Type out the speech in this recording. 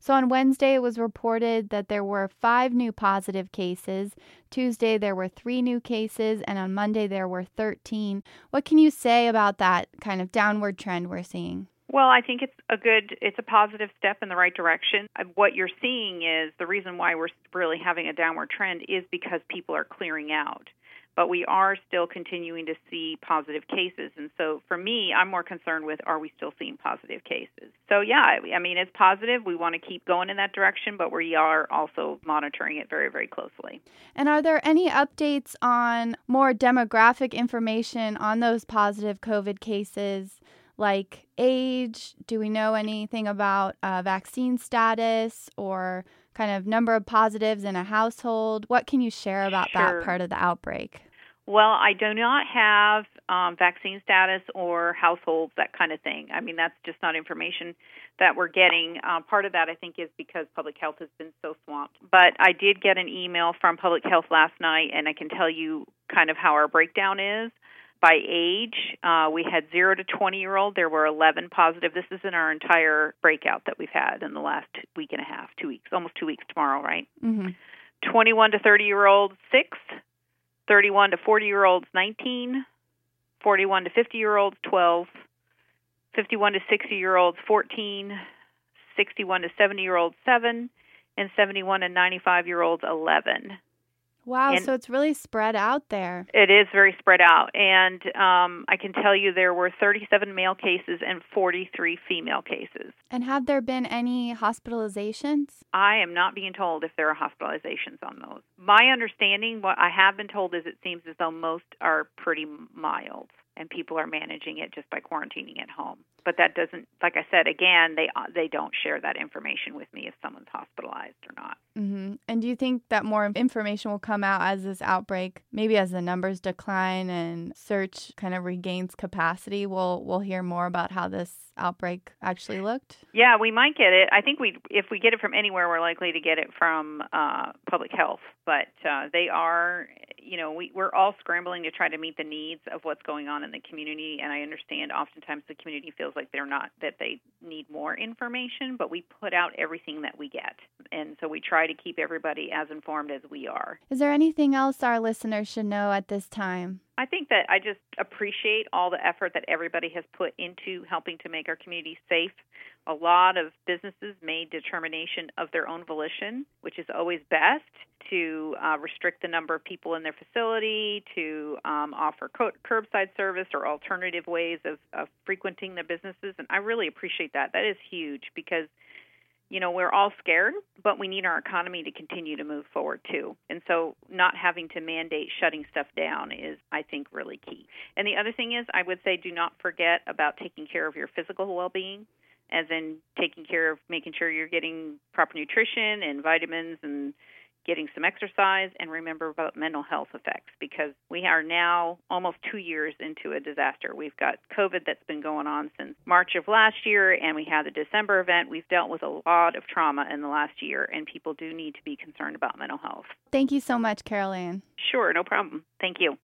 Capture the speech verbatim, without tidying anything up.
So on Wednesday, it was reported that there were five new positive cases. Tuesday, there were three new cases, and on Monday, there were thirteen. What can you say about that kind of downward trend we're seeing? Well, I think it's a good, it's a positive step in the right direction. What you're seeing is the reason why we're really having a downward trend is because people are clearing out. But we are still continuing to see positive cases. And so for me, I'm more concerned with, are we still seeing positive cases? So yeah, I mean, it's positive. We want to keep going in that direction, but we are also monitoring it very, very closely. And are there any updates on more demographic information on those positive COVID cases, like age? Do we know anything about uh, vaccine status or kind of number of positives in a household? What can you share about Sure. that part of the outbreak? Well, I do not have um, vaccine status or households, that kind of thing. I mean, that's just not information that we're getting. Uh, part of that, I think, is because public health has been so swamped. But I did get an email from public health last night, and I can tell you kind of how our breakdown is. By age, uh, we had zero to twenty-year-old. There were eleven positive. This is in our entire breakout that we've had in the last week and a half, two weeks, almost two weeks tomorrow, right? Mm-hmm. twenty-one to thirty-year-olds, six. thirty-one to forty-year-olds, nineteen. forty-one to fifty-year-olds, twelve. fifty-one to sixty-year-olds, fourteen. sixty-one to seventy-year-olds, seven. And seventy-one to ninety-five-year-olds, eleven. Wow, And so it's really spread out there. it is very spread out. And um, I can tell you there were thirty-seven male cases and forty-three female cases. And have there been any hospitalizations? I am not being told if there are hospitalizations on those. My understanding, what I have been told, is it seems as though most are pretty mild and people are managing it just by quarantining at home. But that doesn't, like I said, again, they they don't share that information with me if someone's hospitalized or not. Mm-hmm. And do you think that more information will come out as this outbreak, maybe as the numbers decline and search kind of regains capacity, we'll, we'll hear more about how this outbreak actually looked? Yeah, we might get it. I think we, if we get it from anywhere, we're likely to get it from uh, public health. But uh, they are, you know, we, we're all scrambling to try to meet the needs of what's going on in the community. And I understand oftentimes the community feels like they're not, that they need more information, but we put out everything that we get. And so we try to keep everybody as informed as we are. Is there anything else our listeners should know at this time? I think that I just appreciate all the effort that everybody has put into helping to make our community safe. A lot of businesses made determination of their own volition, which is always best, to uh, restrict the number of people in their facility, to um, offer co- curbside service or alternative ways of, of frequenting the businesses. And I really appreciate that. That is huge because, you know, we're all scared, but we need our economy to continue to move forward, too. And so not having to mandate shutting stuff down is, I think, really key. And the other thing is, I would say do not forget about taking care of your physical well-being, as in taking care of making sure you're getting proper nutrition and vitamins and getting some exercise, and remember about mental health effects, because we are now almost two years into a disaster. We've got COVID that's been going on since March of last year, and we had the December event. We've dealt with a lot of trauma in the last year, and people do need to be concerned about mental health. Thank you so much, Carol Ann. Sure, no problem. Thank you.